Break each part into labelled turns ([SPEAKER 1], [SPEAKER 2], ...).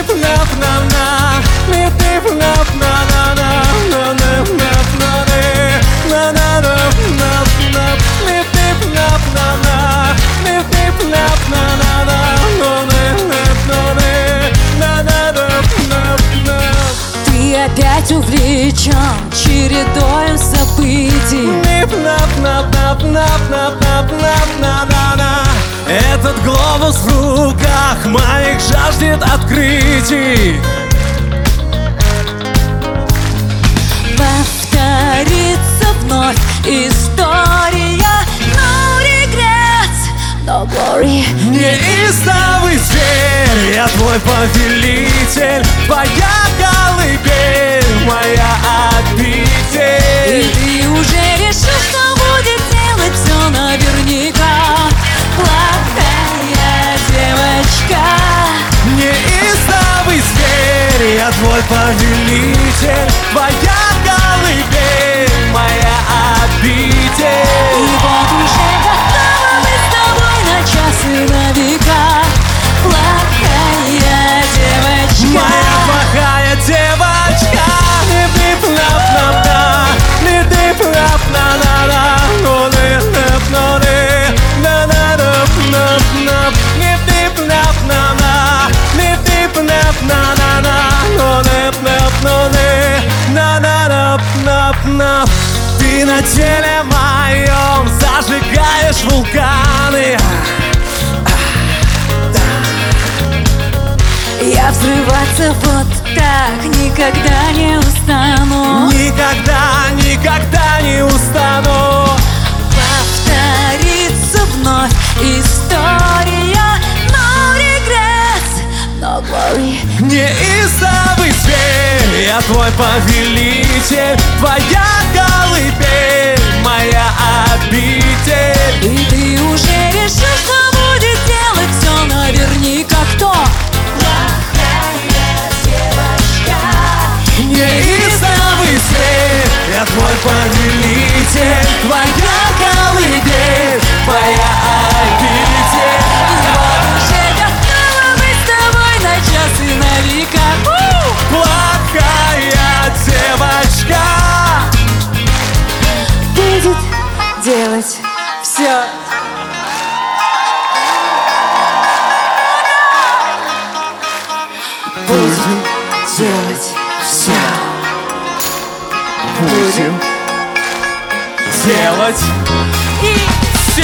[SPEAKER 1] Ты опять увлечен чередой событий.
[SPEAKER 2] Этот глобус в руках моих жаждет открытий.
[SPEAKER 1] Повторится вновь история. No regrets, no glory.
[SPEAKER 2] Неистовый зверь, я твой повелитель, твоя колыбель, моя обитель.
[SPEAKER 1] И ты уже решил, что будет делать все наверняка. Плохая девочка.
[SPEAKER 2] Неистовый зверь, я твой повелитель, твоя колыбель, моя обитель.
[SPEAKER 1] И вот уже готова быть с тобой на час и на века. Плохая девочка.
[SPEAKER 2] Моя плохая девочка. Ты на теле моем зажигаешь вулканы.
[SPEAKER 1] Я взрываться вот так никогда не устану.
[SPEAKER 2] Никогда, никогда не устану.
[SPEAKER 1] Повторится вновь история. No regrets, no glory.
[SPEAKER 2] Неистовый зверь, я твой повелитель, твоя колыбель, моя обитель.
[SPEAKER 1] И ты уже решил, что будет делать все наверняка. Кто? Плохая девочка.
[SPEAKER 2] Неистовый зверь, я твой повелитель, твоя колыбель, моя обитель.
[SPEAKER 1] И вот уже готова быть с тобой на час и на века.
[SPEAKER 2] Плохая девочка
[SPEAKER 1] Будет делать все.
[SPEAKER 2] будем делать все. Будем делать
[SPEAKER 1] И
[SPEAKER 2] все.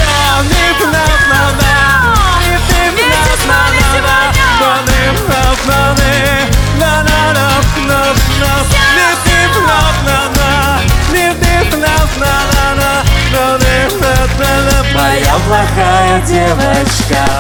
[SPEAKER 1] вместе с нами
[SPEAKER 2] Моя плохая девочка.